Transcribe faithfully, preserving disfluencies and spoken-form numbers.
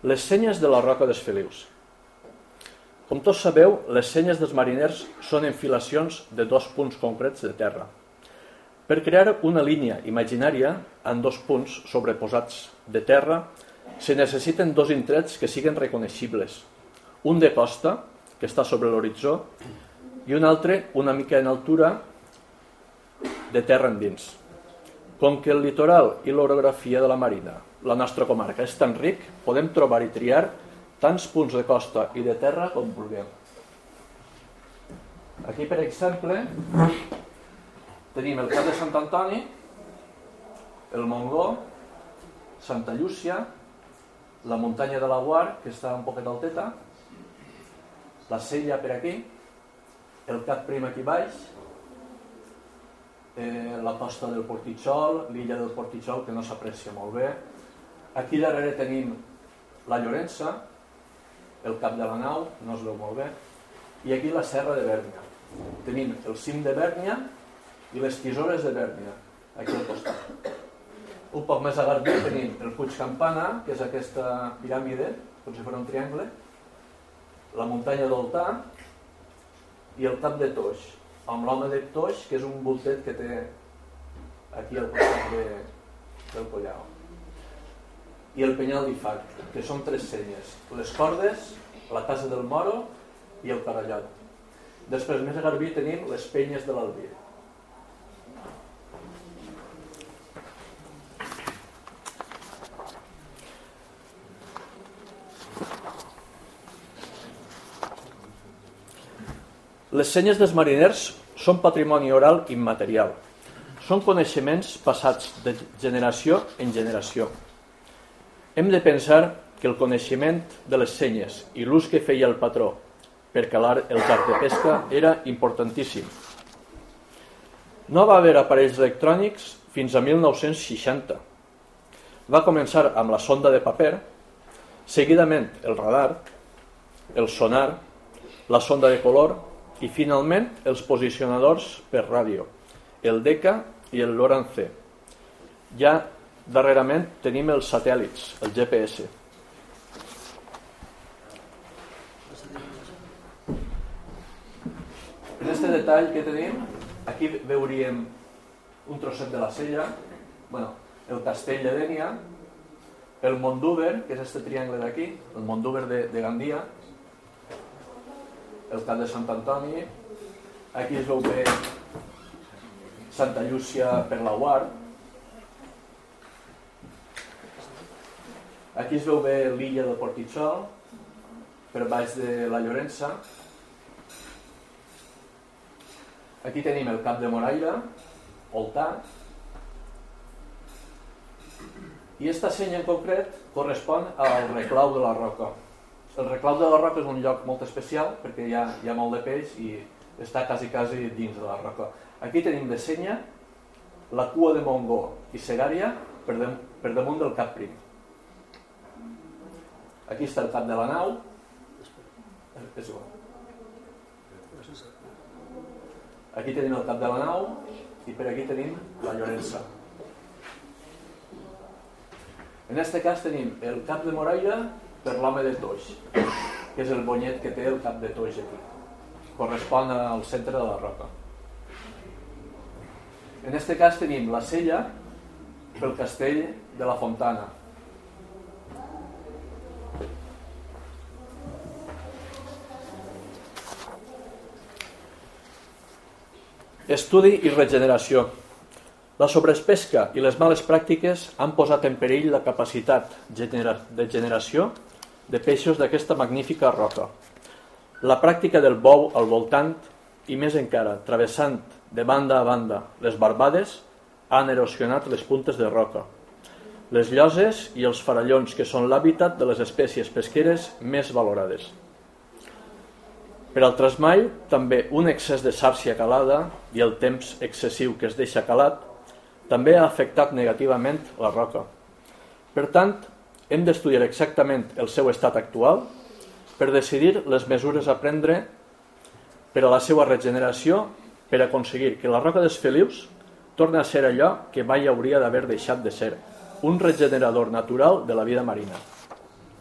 Les senyes de la roca dels Felius. Com tots sabeu, les senyes dels mariners són enfilacions de dos punts concrets de terra. Per crear una línia imaginària en dos punts sobreposats de terra se necessiten dos indrets que siguin reconeixibles. Un de costa, que està sobre l'horitzó, i un altre una mica en altura de terra endins. Com que el litoral i l'orografia de la Marina, la nostra comarca, és tan ric, podem trobar i triar tants punts de costa i de terra com vulguem. Aquí, per exemple, tenim el Cap de Sant Antoni, el Montgó, Santa Llúcia, la muntanya de la Guar, que està un poquet alteta, la Sella per aquí, el Cap Prim aquí baix, eh, la costa del Portitxol, l'illa del Portitxol, que no s'aprecia molt bé. Aquí darrere tenim la Llorença, el Cap de la Nau, no es veu molt bé, i aquí la Serra de Bèrnia. Tenim el cim de Bèrnia i les tisores de Bèrnia, aquí al costat. Un poc més a Garbí tenim el Puig Campana, que és aquesta piràmide, com si fos un triangle, la muntanya d'Oltà i el Cap de Toix, amb l'home de Toix, que és un voltet que té aquí al costat de, del Collao. I el Penyal d'Ifac, que són tres senyes, les Cordes, la Casa del Moro i el Carallot. Després, més a Garbí, tenim les Penyes de l'Albir. Les senyes dels mariners són patrimoni oral immaterial. Són coneixements passats de generació en generació. Hem de pensar que el coneixement de les senyes i l'ús que feia el patró per calar els arcs de pesca era importantíssim. No va haver aparells electrònics fins a mil nou-cents seixanta. Va començar amb la sonda de paper, seguidament el radar, el sonar, la sonda de color i finalment els posicionadors per ràdio, el Decca i el Lorance. Ja darrerament tenim els satèl·lits, el G P S. En aquest detall que tenim, aquí veuríem un trosset de la Sella, bueno, el castell de Dénia, el Mondúber, que és aquest triangle d'aquí, el Mondúber de, de Gandia, el Cap de Sant Antoni, aquí es veu bé Santa Llúcia per la Guar, aquí es veu bé l'illa del Portitxol, per baix de la Llorença. Aquí tenim el Cap de Moraira, Oltà. I aquesta senya en concret correspon al Reclau de la Roca. El Reclau de la Roca és un lloc molt especial perquè hi ha, hi ha molt de peix i està quasi, quasi dins de la roca. Aquí tenim de senya la cua de Montgó i Segària per, de, per damunt del Cap Prim. Aquí està el Cap de la Nau. És igual. Aquí tenim el Cap de la Nau i per aquí tenim la Llorença. En aquest cas tenim el Cap de Moraira per l'home de Toix, que és el bonyet que té el Cap de Toix aquí. Correspon al centre de la roca. En aquest cas tenim la Sella pel castell de la Fontana. Estudi i regeneració. La sobrepesca i les males pràctiques han posat en perill la capacitat de generació de peixos d'aquesta magnífica roca. La pràctica del bou al voltant i més encara, travessant de banda a banda les barbades, han erosionat les puntes de roca, les lloses i els farallons que són l'hàbitat de les espècies pesqueres més valorades. Per al trasmall, també un excés de sàrcia calada i el temps excessiu que es deixa calat també ha afectat negativament la roca. Per tant, hem d'estudiar exactament el seu estat actual per decidir les mesures a prendre per a la seva regeneració per aconseguir que la roca dels Felius torni a ser allò que mai hauria d'haver deixat de ser, un regenerador natural de la vida marina.